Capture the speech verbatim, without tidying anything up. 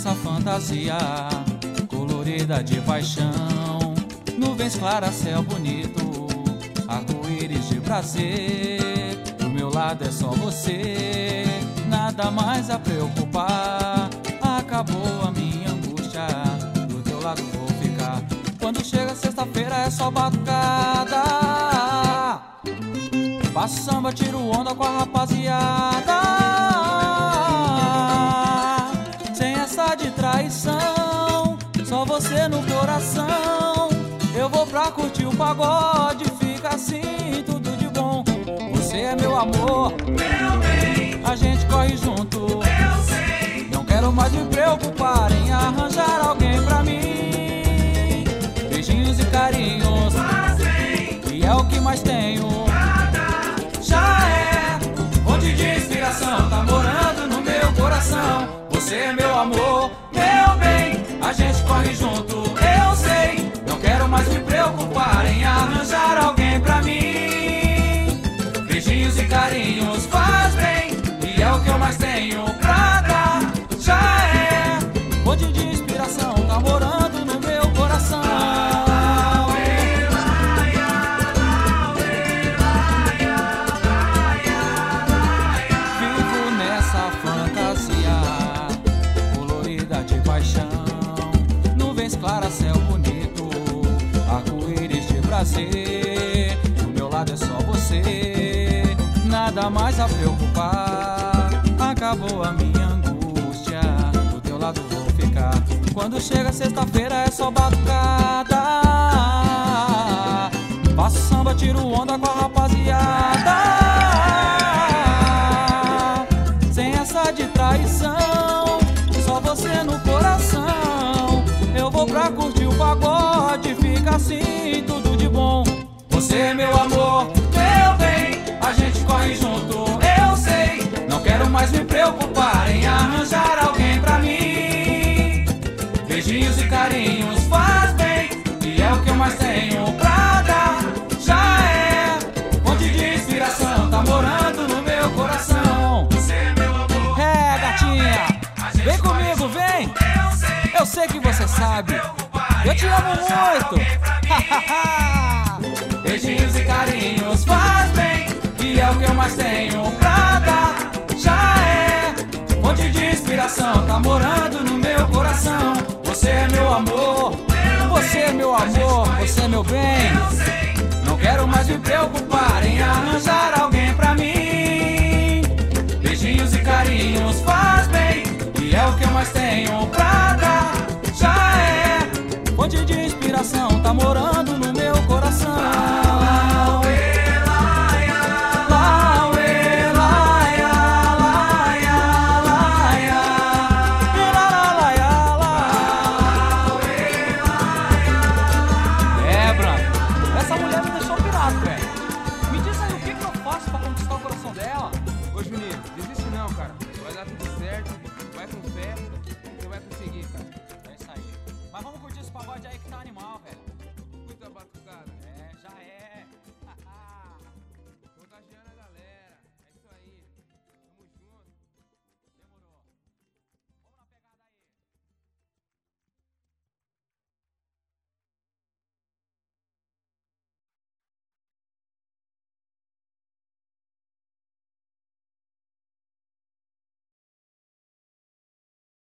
nessa fantasia colorida de paixão. Nuvens claras, céu bonito, arco-íris de prazer. Do meu lado é só você, nada mais a preocupar. Acabou a minha angústia, do teu lado vou ficar. Quando chega sexta-feira é só batucada. Faço samba, tiro onda com a rapaziada. Sem essa de traição, só você no coração. Eu vou pra curtir o pagode, fica assim, tudo de bom. Você é meu amor, meu bem, a gente corre junto. eu sei. Não quero mais me preocupar em arranjar alguém pra mim. Beijinhos e carinhos, Faz bem, e é o que mais tenho. nada. Já é fonte de inspiração, tá morando no meu coração. Você é meu amor, meu bem, a gente corre junto, eu sei. Não quero mais me preocupar em arranjar alguém pra mim. Beijinhos e carinhos, faz bem, e é o que eu mais tenho pra dar. Já é fonte de inspiração, tá morando no meu coração. Vivo nessa fantasia colorida de paixão. Nuvens claras, céu bonito, arco-íris de prazer. Do meu lado é só você, nada mais a preocupar. Acabou a minha angústia, do teu lado vou ficar. Quando chega sexta-feira é só batucada. Faço samba, tiro onda com a rapaziada. Sem essa de traição, só você no coração. Eu vou pra curtir o pagode, fica assim, tudo de bom. Você é meu amor, meu bem, a gente corre junto, eu sei. Não quero mais me preocupar em arranjar alguém pra mim. Beijinhos e carinhos, faz bem, e é o que eu mais tenho pra dar. Já é fonte de inspiração, tá morando no meu coração. Você é meu amor, É, gatinha, a gente vem corre comigo, junto, vem. eu sei. Eu sei que você sabe, Preocupar eu em te amo arranjar muito. alguém pra mim. Beijinhos e carinhos, faz bem, e é o que eu mais tenho pra dar. Já é fonte de inspiração, tá morando no meu coração. Você é meu amor, você é meu amor, você é meu bem. Eu sei, Não quero mais me preocupar em arranjar alguém pra mim. Beijinhos e carinhos, faz bem, e é o que eu mais tenho pra dar. Já é fonte de inspiração, tá morando no meu coração.